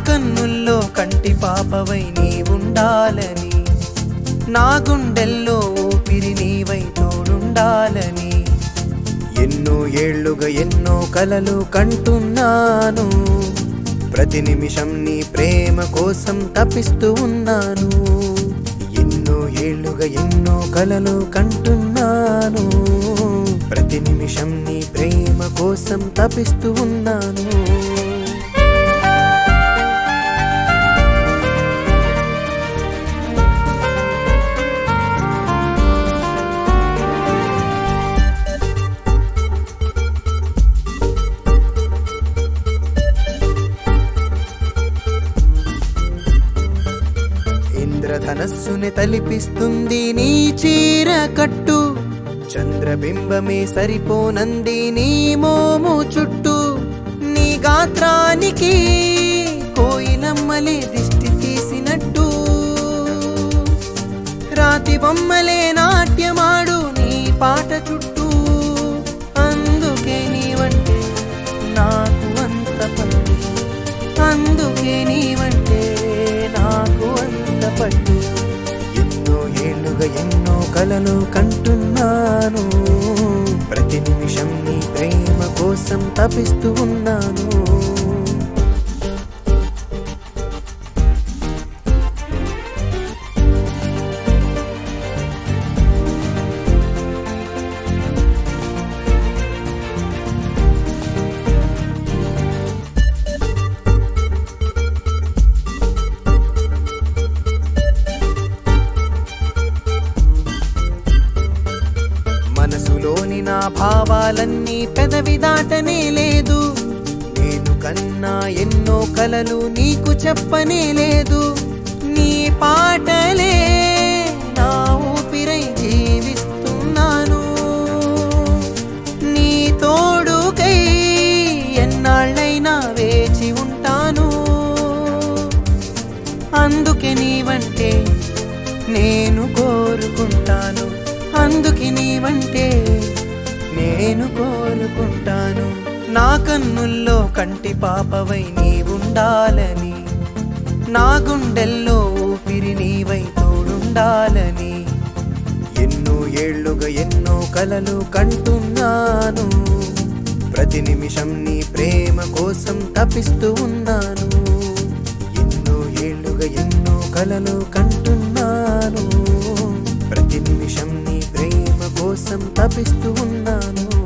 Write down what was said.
కన్నుల్లో కంటి పాపవై నీ ఉండాలని, నా గుండెల్లో ఊపిరి నీవై తోడుండాలని, ఎన్నో ఏళ్లుగా ఎన్నో కలలు కంటున్నాను. ప్రతి నిమిషం నీ ప్రేమ కోసం తపిస్తూ ఉన్నాను. ఎన్నో ఏళ్లుగా ఎన్నో కలలు కంటున్నాను. ప్రతి నిమిషం నీ ప్రేమ కోసం తపిస్తూ ఉన్నాను. ఇంద్రధనస్సుని తలిపిస్తుంది నీ చీర కట్టు, చంద్రబింబమే సరిపోనంది నీ మోము చుట్టూ. నీ గాత్రానికి కోయిలమ్మలే దిష్టి తీసినట్టు, రాతి బొమ్మలే నాట్యమాడు నీ పాట చుట్టూ. అందుకే నీవంటే నాకు అంత పట్టు, అందుకే నీవంటే నాకు అంత పట్టు. ఎన్నో ఏళ్లుగా ఎన్నో కలలు కంటున్నాను. ప్రతి నిమిషం నీ ప్రేమ కోసం తపిస్తూ ఉన్నాను. మనసులోని నా భావాలన్నీ పెదవి దాటనే లేదు. నేను కన్నా ఎన్నో కలలు నీకు చెప్పనే లేదు. నీ పాటలే నా ఊపిరై జీవిస్తున్నాను. నీ తోడుకై ఎన్నాళ్ళైనా వేచి ఉంటాను. అందుకే నీవంటే నేను కోరుకుంటాను, అందుకే నీవంటే నేను కోరుకుంటాను. నా కన్నుల్లో కంటి పాపవై నీ ఉండాలని, నా గుండెల్లో ఊపిరి నీవై తోడుండాలని, ఎన్నో ఏళ్లుగా ఎన్నో కలలు కంటున్నాను. ప్రతి నిమిషం నీ ప్రేమ కోసం తపిస్తూ ఉన్నాను. ఎన్నో ఏళ్లుగా ఎన్నో కలలు కంటున్నాను. ప్రతి నిమిషం నీ ప్రేమ కోసం తపిస్తూ ఉన్నాను.